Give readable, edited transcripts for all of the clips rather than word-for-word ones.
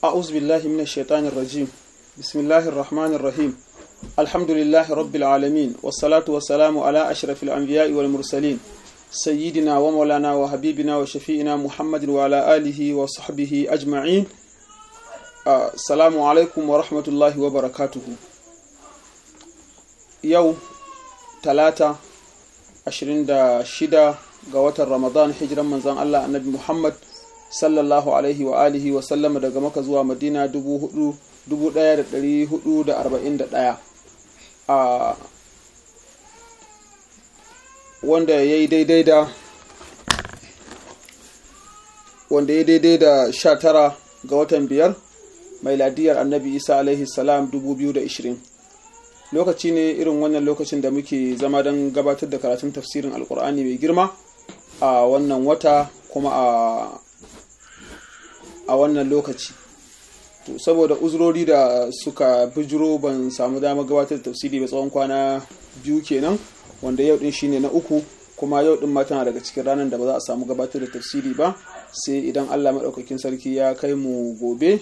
أعوذ بالله من الشيطان الرجيم. بسم الله الرحمن الرحيم. الحمد لله رب العالمين، والصلاة والسلام على أشرف الأنبياء والمرسلين، سيدنا ومولانا وحبيبنا وشفيئنا محمد وعلى آله وصحبه أجمعين. السلام عليكم ورحمة الله وبركاته. يوم 26 ga watan Ramadan, hijiran manzon Allah annabi Muhammad sallallahu alaihi wa alihi wa sallama daga Makka zuwa Madina 1441, wanda yayi daidai da 19 ga watan 5 mailadiyar annabi Isa alaihi salam 2020. lokaci ne irin wannan lokacin da muke zama don gabatar da karatun tafsirin alkur'ani mai girma a wannan wata kuma a wannan lokaci. To saboda uzurori da suka bijiro ban samu dama gabatar da tafsiri ba tsawon kwana 2 kenan, wanda yau din shine na 3, kuma yau din ma tana daga cikin ranar da ba za a samu gabatar da tafsiri ba sai idan Allah madaukakin sarki ya kai mu gobe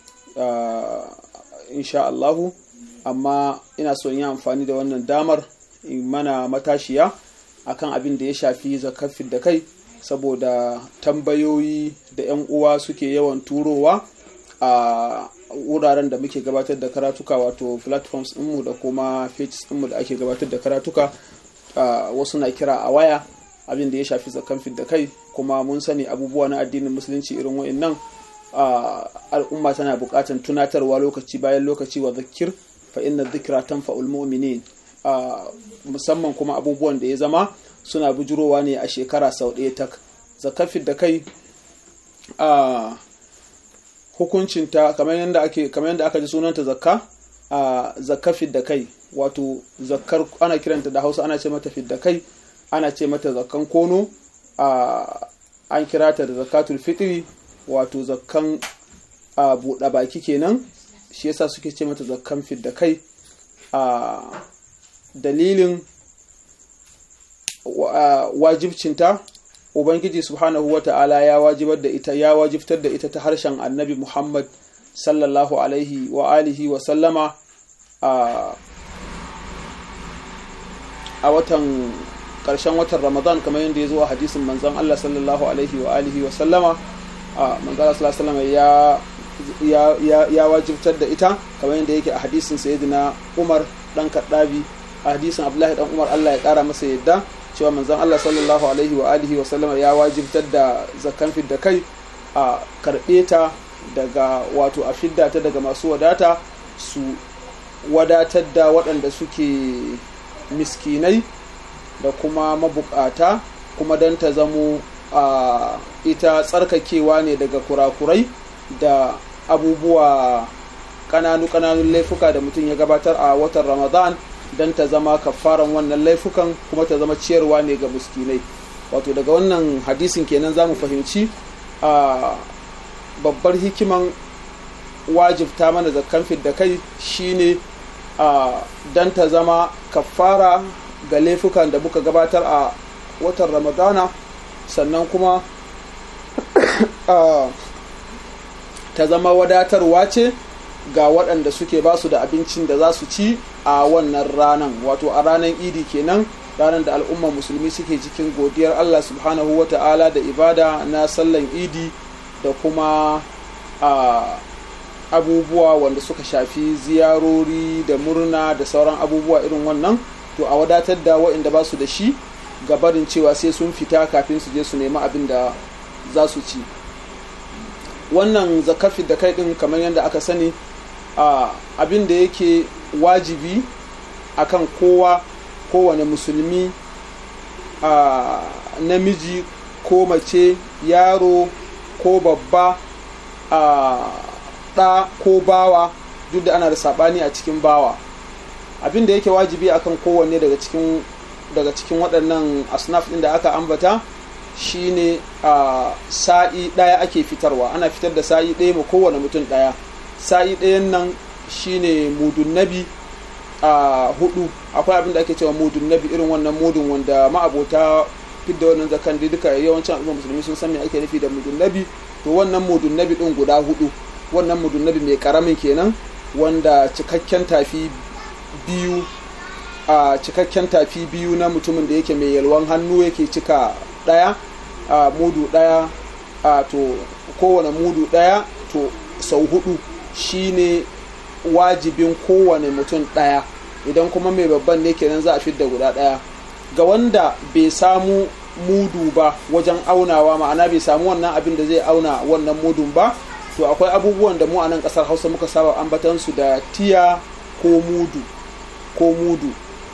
insha Allahu. Amma ina so in yi amfani da wannan damar in mana matashiya akan abin da ya shafi zakafin da kai, saboda tambayoyi da 'yan uwa suke yawan turowa a wuraren da muke gabatar da karatuka, wato platforms ɗinmu da kuma pages ɗinmu da ake gabatar da karatuka. Wasu na kira a waya abin da ya shafi zakafin da kai, kuma mun sani abubuwa na addinin musulunci irin wa'annan al'umma tana buƙatar tunatarwa lokaci bayan lokaci, wa zakir fa inna dhikra tanfa'ul mu'minin. Musamman kuma abubuwan da ya zama suna bujurowa ne a shekara sau ɗaya tak. Zakafin da kai hukuncinta kamar yadda aka ji sunanta zakka, zakafin da kai wato zakkar, ana kiranta da Hausa ana ce mata fidda kai, ana ce mata zakkan kono, an kira ta da zakatul fitri wato zakkan buɗe baki kenan, shi yasa suke ce mata zakkan fidda kai. Dalilin wajibcinta, ubangiji subhanahu wata'ala ya wajibtar da ita ta harshen annabi Muhammad sallallahu alaihi wa alihi wa sallama a watan ƙarshen watan Ramadan, kamar yadda ya zo a hadisin manzon Allah sallallahu alaihi wa alihi wa sallama. Manzon Allah sallallahu alaihi wa sallama ya wajibtar da ita, kamar yadda yake a hadisin sayyidina Umar dan Kaddabi, a hadisin Abdullahi dan Umar Allah ya kara masa yadda, cewa manzon Allah sallallahu alaihi wa alihi wa sallama ya wajibtar da zakkan fidda kai, a karbe ta daga, wato a fidda ta daga masu wadata su wadatar da waɗanda suke miskinai da kuma mabukata, kuma don ta zamo ita tsarkakewa ne daga kurakurai da abubuwa kananun laifuka da mutum ya gabatar a watan Ramadan, don ta zama kafaran wannan laifukan, kuma ta zama ciyarwa ne ga miskinai. Wato daga wannan hadisin kenan zamu fahimci babbar hikiman wajibta mana zakkan fidda kai shine don ta zama kafara ga laifukan da muka gabatar a watan Ramadana, sannan kuma ta zama wadatarwa ce ga waɗanda suke ba su da abincin da za su ci a wannan ranan, wato a ranar idi kenan, ranar da al'ummar musulmi suke cikin godiyar Allah subhanahu wata'ala da ibada na sallan idi da kuma abubuwa wanda suka shafi ziyarori da murna da sauran abubuwa irin wannan. To a wadatar da waɗanda ba su da shi, gabarin cewa sai sun fita kafin su je su nemi abin da za su ci. Wannan zakafi da kai din, kamar yadda aka sani, abin da yake wajibi akan kowane musulmi, namiji ko mace, yaro ko babba, ɗa ko bawa, duk da ana da saɓani a cikin bawa. Abin da yake wajibi akan kowanne daga cikin waɗannan asnaf ɗin da aka ambata shine sa'i ɗaya ake fitarwa. Ana fitar da sa'i ɗaya ma kowane mutum ɗaya. Sa'i ɗayan nan shine mudun nabi 4. Akwai abin da ake cewa mudun nabi, irin wannan mudun wanda ma'abota fidda wannan zakan duka yawancin al'umma musulmi sun san me ake nufi da mudun nabi. To wannan mudun nabi ɗin guda 4 wannan mudun nabi mai karamin kenan wanda cikakken tafi biyu na mutumin da yake mai yalwan hannu yake cika daya mudu daya to kowane mudu daya to sau 4 shine wajibin kowane mutum daya. Idan kuma mai babban ne kenan za a fidda guda daya. Ga wanda bai samu mudu ba wajen aunawa, ma'ana bai samu wannan abin da zai auna wannan mudun ba, to akwai abubuwan da mu a nan kasar Hausa muka saba ambatansu da tiya ko mudu.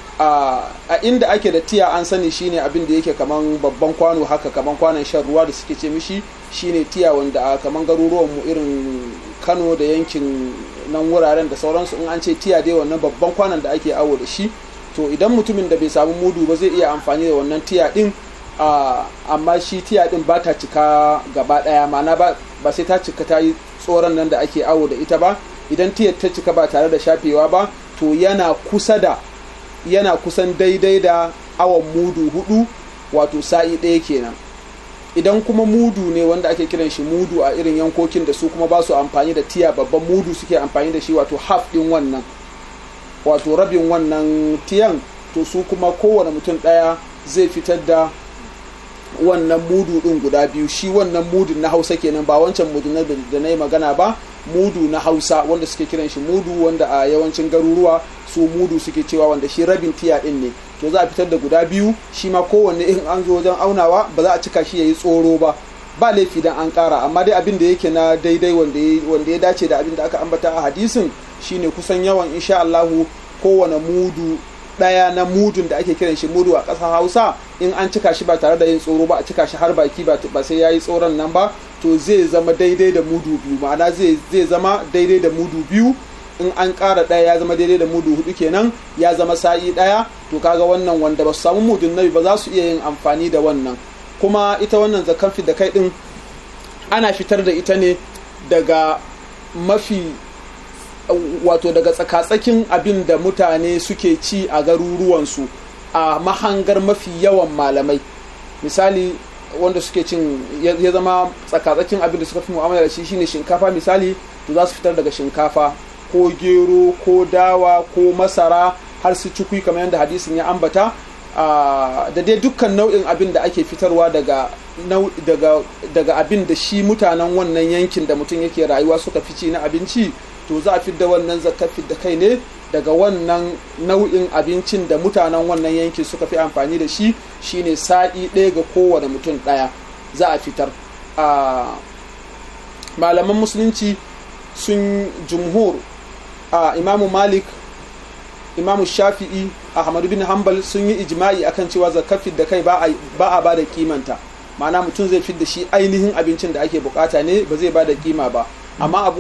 A inda ake da tiya an sani shine abin da yake kaman babban kwano haka, kaman kwanon shan ruwa da suke ce mishi shine tiya, wanda a kaman garuruwan mu irin Kano da yankin nan wuraren da sauransu in an ce tiya dai wannan babban kwanon da ake awo da shi. To idan mutumin da bai samu mudu ba zai iya amfani da wannan tiya din, amma shi tiya din ba ta cika gaba daya, ma'ana ba sai ta cika ta yi tsoron nan da ake awo da ita ba. Idan tiyar ta cika ba tare da shafewa ba, to yana kusan daidai da awon mudu 4, wato sa'i 1 kenan. Idan kuma mudu ne wanda ake kiran shi mudu a irin yankokin da su kuma ba su amfani da tiya, babban mudu suke amfani da shi, wato half din wannan, wato rabin wannan tiyan, to su kuma kowane mutum daya zai fitar da wannan mudu din guda biyu. Shi wannan mudun na Hausa kenan, ba wancan mudu da na yi magana ba, mudu na Hausa wanda suke kiran shi mudu, wanda a yawancin garuruwa su mudu suke cewa, wanda shi rabin tiya din ne. To za a fitar da guda biyu, shi ma kowanne in an zo wajen aunawa ba za a cika shi yayi tsoro ba laifi dan an kara, amma dai abin da yake na daidai wanda ya dace da abin da aka ambata a hadisin shine kusan yawan insha Allah kowane mudu daya na mudun da ake kiran shi mudu a ƙasar Hausa, in an cika shi ba tare da yin tsoro ba, a cika shi har baki ba sai yayi tsoron nan ba, to zai zama daidai da mudu biyu, ma'ana zai zama daidai da mudu biyu. In an ƙara ɗaya ya zama daidai da mudu 4 kenan, ya zama sa'i 1. To kaga wannan wanda ba su samu mudun nabi ba za su iya yin amfani da wannan. Kuma ita wannan zakan fi da kai din ana fitar da ita ne daga daga tsakatsakin abin da mutane suke ci a garuruwansu, a mahangar mafi yawan malamai. Misali wanda suke cin ya zama tsakatsakin abin da suka fi mu'amala da shi shine shinkafa misali, to za su fitar daga shinkafa ko gero ko dawa ko masara har su cikui kamar yadda hadisin ya ambata, da dai dukkan nau'in abin da ake fitarwa daga abin da shi mutanen wannan yankin da mutum yake rayuwa suka fi ci na abinci, to za a fidda wannan zakar fidda kai ne daga wannan nau'in abincin da mutanen wannan yankin suka fi amfani da shi, shine sa'i 1 ga kowane mutum ɗaya za a fitar. Malaman musulunci sun jumhur, Imamu Malik, Imamu Shafi'i, Ahmadu bin Hanbal sun yi ijma'i akan cewa zakar fidda kai ba a ba da kimanta, ma'ana mutum zai fidda shi ainihin abincin da ake bukata ne, ba zai ba da kima ba. Amma Abu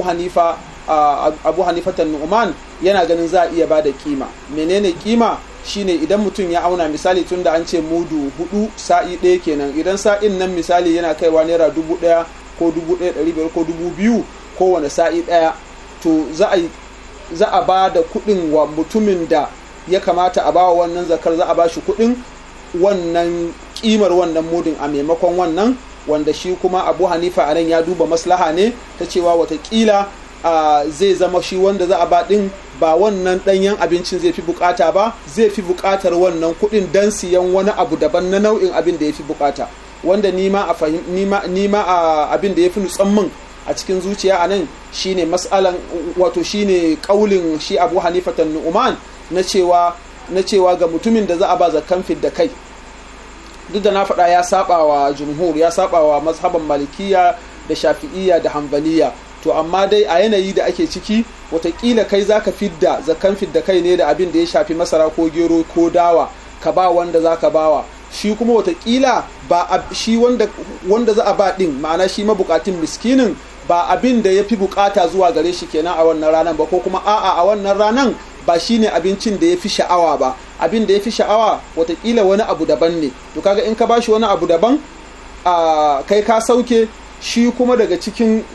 Hanifatan Nu'man yana ganin za a iya ba da kima. Menene kima? Shine idan mutum ya auna misali, tun da an ce mudu 4 sa'i 1 kenan, idan sa'in nan misali yana kaiwa naira 1,000 ko 1,500 ko 2,000 kowane sa'i 1, to za a ba da kuɗin wa mutumin da ya kamata a bawa wannan zakar, za a ba shi kuɗin wannan kimar wannan mudin a maimakon wannan, wanda shi kuma Abu Hanifa a nan ya duba maslaha ne ta cewa watakila zai zama shi wanda za a ba din ba wannan ɗanyen abincin zai fi bukata ba, zai fi bukatar wannan kuɗin don siyan wani abu daban na nau'in abin da ya fi bukata, wanda nima abin da ya fi nutsan min a cikin zuciya a nan shine mas'alan, wato shine kaulin shi Abu Hanifatan Nu'man na cewa ga mutumin da za a ba zakkan fidda kai, duk da na faɗa ya saba wa jumhur, ya saba wa mazhaban malikiya da shafi'iyya da hanbaliya, to amma dai a yanayi da ake ciki watakila kai zaka fidda zakkan fidda kai ne da abin da ya shafi masara ko gero ko dawa ka ba wanda zaka bawa, shi kuma watakila ba shi wanda za a ba din, ma'ana shi mabukatun miskinin ba abin da ya fi bukata zuwa gare shi kenan a wannan ranan ba, ko kuma a wannan ranan ba shine abincin da ya fi sha'awa ba, abin da ya fi sha'awa watakila wani abu daban ne. To kaga in ka bashi wani abu daban, kai ka sauke shi kuma daga cikin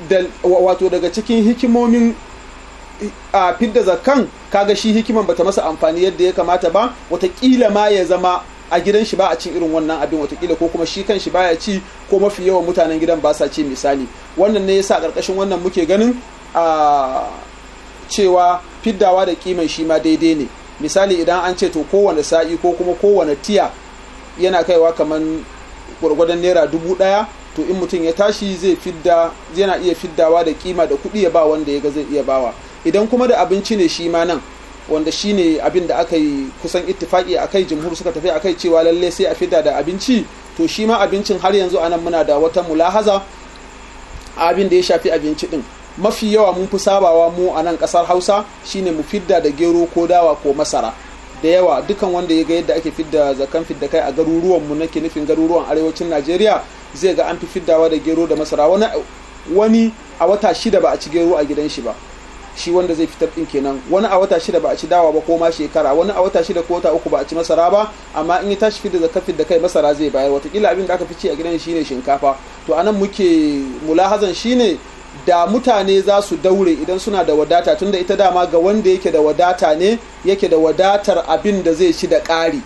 hikimomin fidda zakkan, kaga shi hikiman bata masa amfani yadda ya kamata ba, watakila ma ya zama a gidan shi ba a cin irin wannan abin watakila, ko kuma shi kan shi baya ci, ko mafi yawan mutanen gidan ba sa ci misali. Wannan ne yasa a ƙarƙashin wannan muke ganin cewa fiddawa da kiman shi ma daidai ne. Misali idan an ce to kowane sa'i ko kuma kowane tiya yana kaiwa kamar gwargwadon naira 1000, to in mutum ya tashi yana iya fiddawa da kima da kuɗi ya ba wanda ya ga zai iya bawa. Idan kuma da abinci ne shi ma nan, wanda shi ne abin da aka yi kusan ittifaki a kai, jumhur suka tafi a kai cewa lalle sai a fidda da abinci, to shi ma abincin har yanzu anan muna da wata mulahaza abin da ya shafi abinci din. Mafi yawa mun fi sabawa mu a nan kasar Hausa shine mu fidda da gero ko dawa ko masara. Da yawa dukan wanda ya ga yadda ake fidda zakan fidda kai a garuruwan mu, nake nufin garuruwan arewacin Najeriya, zai ga an fi fiddawa da gero da masara. Wani a wata 6 ba a ci gero a gidan shi ba, shi wanda zai fitar din kenan. Wani a wata 6 ba a ci dawa ba ko ma shekara. Wani a wata 6 ko wata 3 ba a ci masara ba, amma in ya tashi fidda zakan fidda kai masara zai bayar. Watakila abin da aka fi ci a gidan shine shinkafa. To anan muke mulahazan shine da mutane za su daure idan suna da wadata, tunda ita dama ga wanda yake da wadata ne, yake da wadatar abin da zai ci da ƙari,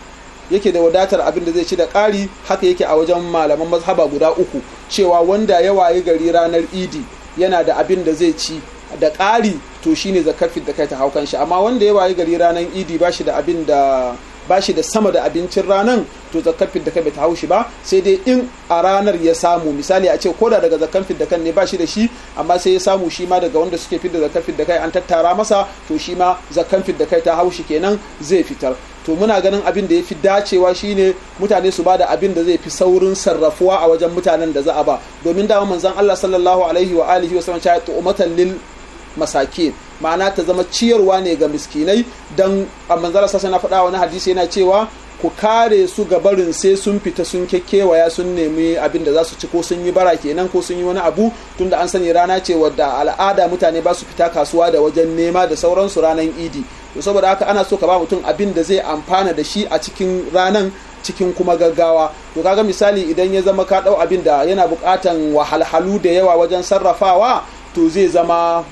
haka yake a wajen malaman mazhaba guda 3, cewa wanda ya waye gari ranar idi yana da abin da zai ci da ƙari, to shine zakar fidda kai ta hau kan shi. Amma wanda ya waye gari ranar idi ba shi da sama da abincin ranan, to zakar fidda kai bai ta haushi ba, sai dai in a ranar ya samu. Misali a ce koda daga zakar fidda kan ne ba shi da shi, amma sai ya samu shi ma daga wanda suke fidda zakar fidda kai an tattara masa, to shi ma zakar fidda kai ta haushi kenan, zai fitar. To muna ganin abin da ya fi dacewa shine mutane su bada abin da zai fi saurin sarrafuwa a wajen mutanen da za a ba, domin dama manzon Allah sallallahu alaihi wa alihi wa sallam ya tu'matan lil masakin, ma'ana ta zama ciyarwa ne ga miskinai. Dan manzala sassa na faɗa wani hadisi yana cewa ku kare su ga barin sai sun fita sun kekkewaya sun nemi abin da za su ci, ko sun yi bara kenan, ko sun yi wani abu, tunda an sani rana ce wadda al'ada mutane ba su fita kasuwa da wajen nema da sauransu ranar idi. To saboda haka ana so ka ba mutum abin da zai amfana da shi a cikin ranan cikin kuma gaggawa. To kaga misali idan ya zama ka ɗau abin da yana buƙatan wahalhalu da yawa wajen sarrafawa, to zai zama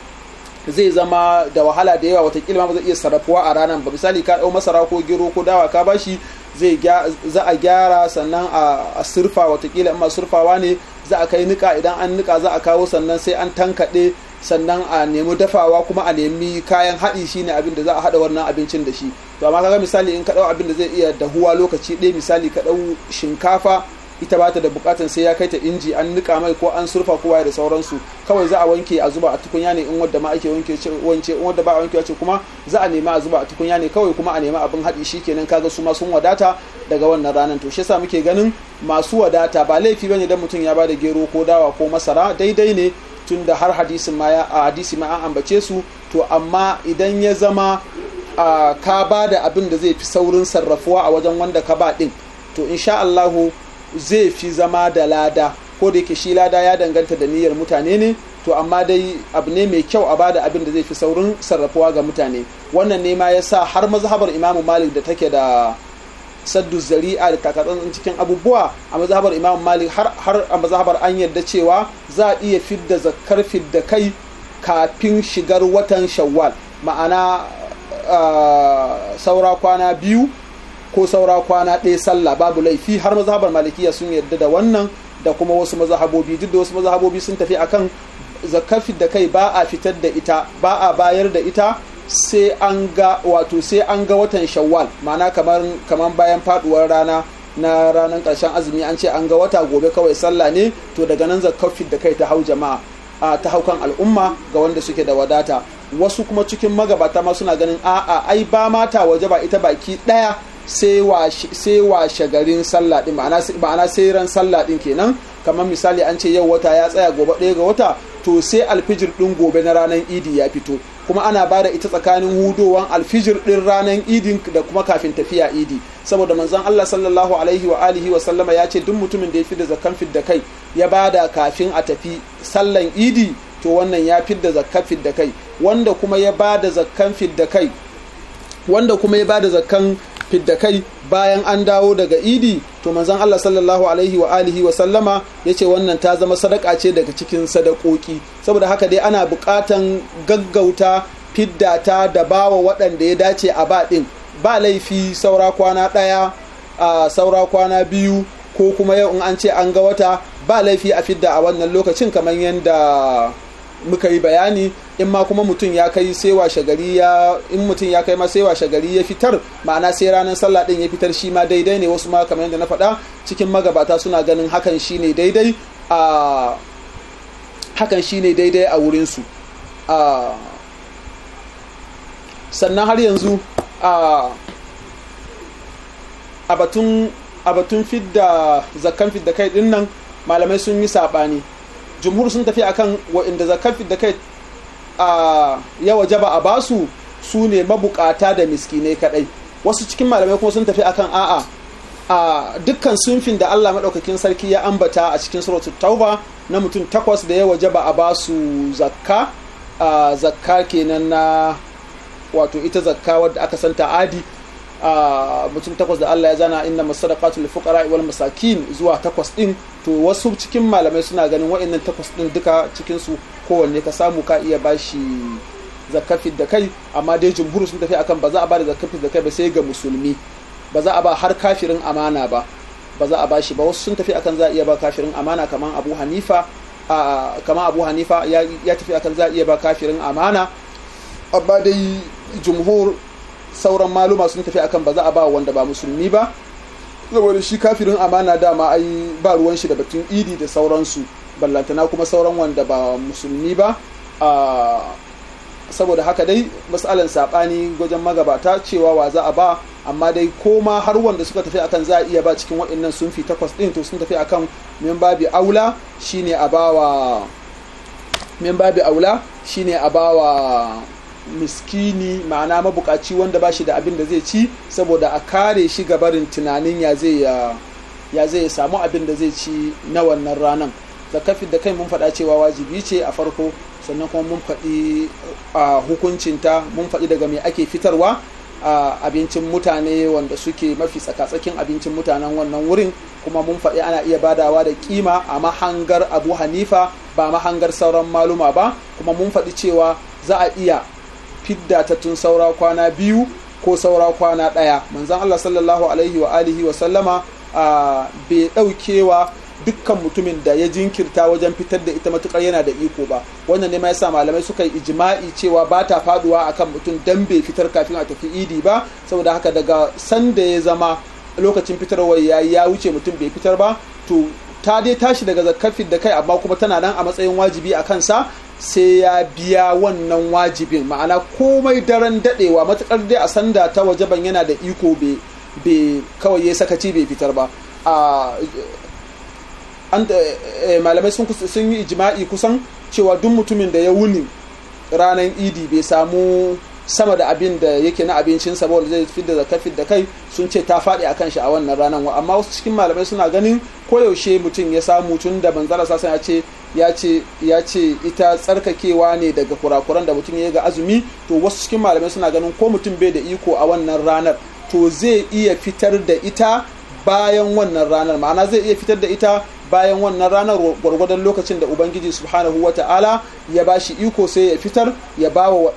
da wahala da yawa, watakila ma zai iya sarrafuwa a ranar ba. Misali ka ɗau masara ko gero ko dawa ka bashi, za a gyara sannan a surfa, watakila in ma surfawa ne za a kai nika, idan an nika za a kawo sannan sai an tankaɗe, sannan a nemi dafawa, kuma a nemi kayan haɗi shine abin da za a haɗa wannan abincin da shi. To amma kaga misali in ka ɗau abin da zai iya dahuwa lokaci ɗaya, misali ka ɗau shinkafa, ita ba ta da bukatan sai ya kai ta inji an nika mai ko an surfa kowa da sauransu, kawai za a wanke a zuba a tukunya ne in wadda ma ake wance in wadda ba a wanke wace kuma za a nema a zuba a tukunya ne kawai, kuma a nema abin haɗi shikenan. Kaga su ma sun wadata daga wannan ranar. To shi yasa muke ganin masu wadata ba laifi bane dan mutum ya bada gero ko dawa ko masara, daidai ne, tunda har hadisi ma an ambace su. To amma idan ya zama ka bada abin da zai fi saurin sarrafuwa a wajen wanda ka ba din, to insha Allahu zai fi zama da lada, ko da yake shi lada ya danganta da niyyar mutane ne, to amma dai abu ne mai kyau a bada abin da zai fi saurin sarrafuwa ga mutane. Wannan ne ma yasa har mazhabar Imam Malik da take da saddu zari'a da takatsan cikin abubuwa, a mazhabar Imam Malik har a mazhabar an yarda cewa za a iya fidda zakkar fidda kai kafin shigar watan Shawwal, ma'ana saura kwana 2 ko saura kwana 1 sallah, babu laifi. Har mazhabar Malikiya sun yarda da wannan, da kuma wasu mazhabobi. Duk da wasu mazhabobi sun tafi akan zakkar fidda kai ba a fitar da ita, ba a bayar da ita sai an ga watan Shawwal, ma'ana kamar bayan faduwar rana na ranar ƙarshen azumi an ce an ga wata, gobe kawai sallah ne, to daga nan zakkar fidda kai ta hau jama'a, ta haukan al'umma ga wanda suke da wadata. Wasu kuma cikin magabata ma suna ganin a'a ai ba mata waje ba ita baki daya sai washe garin sallah din, ma'ana sai ran sallah din kenan. Kamar misali an ce yau wata ya tsaya, gobe 1 ga wata, to sai alfijir din gobe na ranar idi ya fito, kuma ana bada ita tsakanin hudowan alfijir din ranar idin da kuma kafin tafiya idi. Saboda manzon Allah sallallahu alaihi wa alihi wa sallama ya ce duk mutumin da ya fidda zakkan fidda kai ya bada kafin a tafi sallan idi, to wannan ya fidda zakkan fidda kai. Wanda kuma ya bada zakkan fidda kai bayan an dawo daga idi, to manzon Allah sallallahu alaihi wa alihi wa sallama yace wannan ta zama sadaka ce daga cikin sadakoki. Saboda haka dai ana buƙatan gaggauta fiddata da bawa waɗanda ya dace a ba din, ba laifi saura kwana 1, saura kwana 2, ko kuma yau in an ce an ga wata, ba laifi a fidda a wannan lokacin, kamar yadda muka yi bayani, in ma kuma mutum ya kai sai washe gari in mutum ya kai ma sai washe gari ya fitar, ma'ana sai ranar sallah din ya fitar, shi ma daidai ne. Wasu ma kamar yadda na faɗa cikin magabata suna ganin hakan shine daidai a wurin su. Sannan har yanzu a batun fidda zakkan fidda kai din nan malamai sun yi sabani. Jumhur sun tafi akan wa'inda zakkan fidda kai ya wajaba a basu su ne mabukata da miskinai kadai. Wasu cikin malamai kuma sun tafi akan dukkan sunfin da Allah madaukakin sarki ya ambata a cikin suratul tauba na mutum 8 da ya wajaba a basu zakka, zakka kenan na wato ita zakka wadda aka santa adi, mutum 8 da Allah ya zana inna masadaqatu lil fuqara wal masakin zuwa 8 din. To wasu cikin malamai suna ganin wa'annan 8 din duka cikin su kowanne ka samu ka iya bashi zakafin da kai, amma dai jumhur sun tafi akan ba za a ba da zakafin da kai ba sai ga musulmi, ba za a ba har kafirin amana ba za a bashi ba. Wasu sun tafi akan za a iya ba kafirin amana kamar Abu Hanifa ya tafi akan za a iya ba kafirin amana, amma dai jumhur sauran maluma sun tafi akan ba za a ba wanda ba musulmi ba, saboda shi kafirin amana dama ai ba ruwan shi da batun idi da sauransu, ballantana kuma sauran wanda ba musulmi ba. Saboda haka dai matsalan sabani wajen magabata cewa wa za a ba, amma dai koma har wanda suka tafi akan za a iya ba cikin waɗannan sun fi 8 din, to sun tafi akan min babi aula shine a bawa miskini, ma'ana mabukaci wanda ba shi da abin da zai ci, saboda a kare shi gabarin tunanin ya zai samu abin da zai ci na wannan ranan. Zakafin da kai mun faɗa cewa wajibi ce a farko, sannan kuma mun faɗi hukuncinta, mun faɗi daga me ake fitarwa abincin mutane wanda suke mafi tsakatsakin abincin mutanen wannan wurin, kuma mun faɗi ana iya badawa da kima a mahangar Abu Hanifa ba mahangar sauran maluma ba, kuma mun faɗi cewa za a iya fidda ta tun saura kwana 2 ko saura kwana 1. Manzon Allah sallallahu alaihi wa alihi wa sallama bai ɗaukewa dukkan mutumin da ya jinkirta wajen fitar da ita matukar yana da iko ba. Wannan ne ma yasa malamai suka yi ijma'i cewa ba ta faduwa akan mutum dan bai fitar kafin a tafi idi ba, saboda haka daga sanda ya zama lokacin fitarwa ya wuce mutum bai fitar ba, to ta dai tashi daga zakafin da kai, amma kuma tana nan a matsayin wajibi a kansa sai ya biya wannan wajibin. Ma'ana komai daren dadewa matukar dai a sanda ta wajaban yana da iko bai kawai ya sakaci bai fitar ba. Malamai sun yi ijma'i kusan cewa duk mutumin da ya wuni ranar idi bai samu sama da abin da yake na abincin sa wanda zai fi da zakafin da kai, sun ce ta faɗi akan shi a wannan ranar. Amma wasu cikin malamai suna ganin koyaushe mutum ya samu, tun da manzala sasa ya ce ita tsarkakewa ne daga kurakuran da mutum ya yi ga azumi, to wasu cikin malamai suna ganin ko mutum bai da iko a wannan ranar to zai iya fitar da ita bayan wannan ranar, ma'ana zai iya fitar da ita bayan wannan ranar gwargwadon lokacin da Ubangiji subhanahu wata'ala ya bashi iko, sai ya fitar ya bawa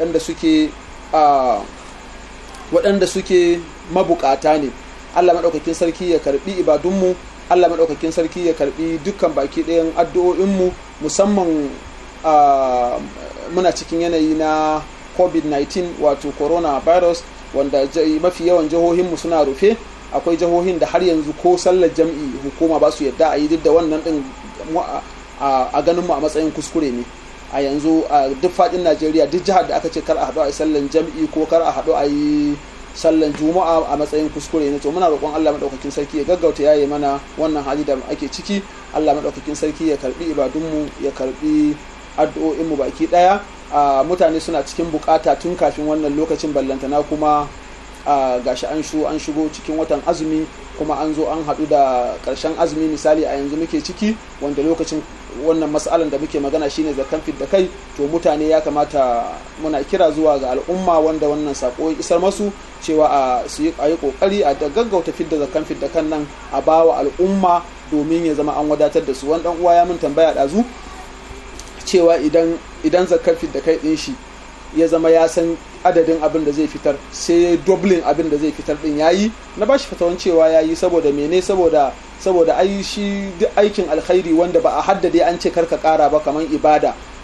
waɗanda suke mabukata ne. Allah maɗaukakin sarki ya karɓi ibadunmu, Allah maɗaukakin sarki ya karɓi dukkan baki ɗayan addu'o'inmu, musamman muna cikin yanayi na COVID-19 wato coronavirus, wanda mafi yawan jihohinmu suna rufe. Akwai jihohin da har yanzu ko sallar jam'i hukuma ba su yadda a yi, duk da wannan ɗin a ganinmu a matsayin kuskure ne. A yanzu a duk faɗin Najeriya duk jihar da aka ce kar a haɗu a yi sallar jam'i ko kar a haɗu a yi sallan juma'a a matsayin kuskure ne. To muna roƙon Allah madaukakin sarki ya gaggauta yaye mana wannan hali da ake ciki. Allah madaukakin sarki ya karbi ibadunmu, ya karbi addu'o'inmu baki daya. Mutane suna cikin bukata tun kafin wannan lokacin, ballantana kuma gashi an shigo cikin watan azumi, kuma an zo an haɗu da ƙarshen azumi misali a yanzu muke ciki, wanda lokacin wannan mas'alan da muke magana shine zakan fidda kai. To mutane ya kamata muna kira zuwa ga al'umma wanda wannan sako isar masu cewa a yi kokari a da gaggauta fidda zakan fidda kan nan a bawa al'umma domin ya zama an wadatar da su. Wani dan uwa ya mun tambaya dazu cewa idan zakan fidda kai din shi ya zama ya san adadin abin da zai fitar, sai doubling abin da zai fitar din yayi, na bashi fatawan cewa yayi. Saboda mene? saboda ai shi duk aikin alkhairi wanda ba a haddade an ce karka kara ba, kaman ibada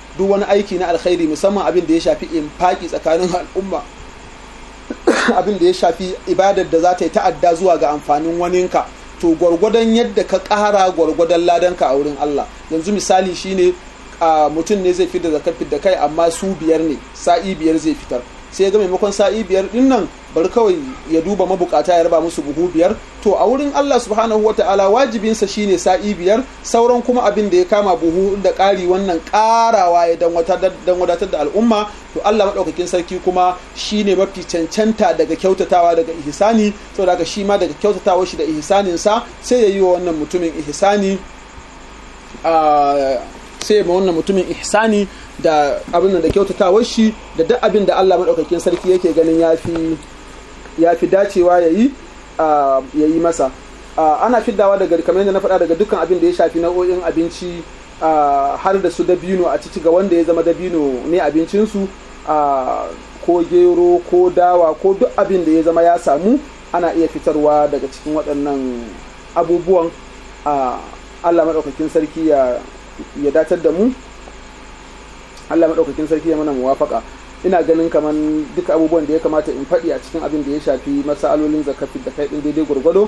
duk wani aiki na alkhairi musamman abin da ya shafi infaki tsakanin al'umma, abin da ya shafi ibadar da za ta yi ta'adda zuwa ga amfanin waninka, to gwargwadon yadda ka ƙara gwargwadon ladanka a wurin Allah. Yanzu misali shine mutum ne zai fitar da zakar da kai amma su 5 ne, sa'i 5 zai fitar, sai ya ga maimakon sa'i 5 din nan bari kawai ya duba mabukata ya raba musu buhu 5, to a wurin Allah subhanahu wata'ala wajibinsa shine sa'i 5, sauran kuma abin da ya kama buhu da ƙari wannan ƙarawa ya dan wadatar da al'umma, to Allah madaukakin sarki kuma shine mafi cancanta daga kyautatawa daga ihsani, saboda haka shi ma daga kyautatawa shi da ihsanin sa sai ya yi wa wannan mutumin ihsani sai ma wannan mutumin ihsani da abin da kyautatawar shi da duk abin da Allah madaukakin sarki yake ganin yafi dacewa yayi masa. Ana fiddawa daga kamar yadda na faɗa daga dukkan abin da ya shafi nau'o'in abinci har da su dabino a ciki ga wanda ya zama dabino ne abincinsu, ko gero ko dawa ko duk abin da ya zama ya samu ana iya fitarwa daga cikin waɗannan abubuwan. Allah madaukakin sarki ya datar da mu, Allah maɗaukakin sarki ya mana muwafaka. Ina ganin kaman duka abubuwan da ya kamata in faɗi a cikin abin da ya shafi masalolin zakafi da kai ɗin daidai gwargwado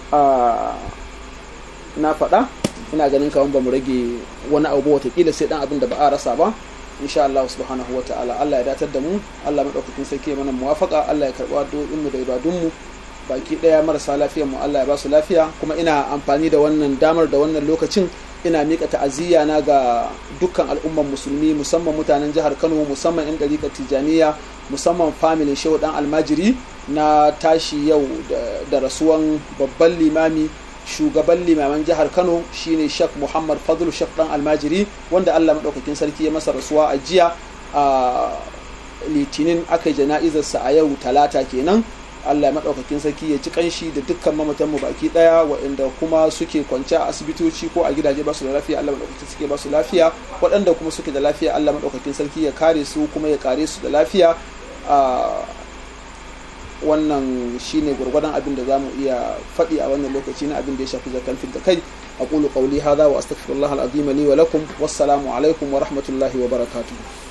na faɗa. Ina ganin kaman ba mu rage wani abu watakila sai ɗan abin da ba a rasa ba, insha Allah subhanahu wa ta'ala. Allah ya datar da mu, Allah maɗaukakin sarki ya mana muwafaka, Allah ya karɓi addu'o'inmu da ibadunmu baki ɗaya. Marasa lafiyar mu Allah ya ba su lafiya, kuma ina amfani da wannan damar da wannan lokacin ina mika ta'aziyya na ga dukkan al'umman musulmi, musamman mutanen jihar Kano, musamman 'yan ɗariƙar Tijjaniya, musamman familin Shehu Dan Almajiri na tashi yau da rasuwan babban limami, shugaban limaman jihar Kano shine Sheikh Muhammad Fadlu Sheikh Dan Almajiri, wanda Allah madaukakin sarki ya masa rasuwa a jiya a Litinin, aka yi jana'izarsa a yau Talata kenan. Allah maɗaukakin sarki ya ci kanshi da dukkan mamatan mu baki ɗaya, waɗanda kuma suke kwance a asibitoci ko a gidaje ba su da lafiya, Allah maɗaukakin sarki ba su lafiya, waɗanda kuma suke da lafiya Allah maɗaukakin sarki ya kare su kuma ya kare su da lafiya. Wannan shine gurgurdan abin da zamu iya faɗi a wannan lokaci na abin da ya shafi zakan fit da kai. aqulu qawli hadha wa astaghfirullah al-azim li wa lakum, wassalamu alaikum wa rahmatullahi wa barakatuh.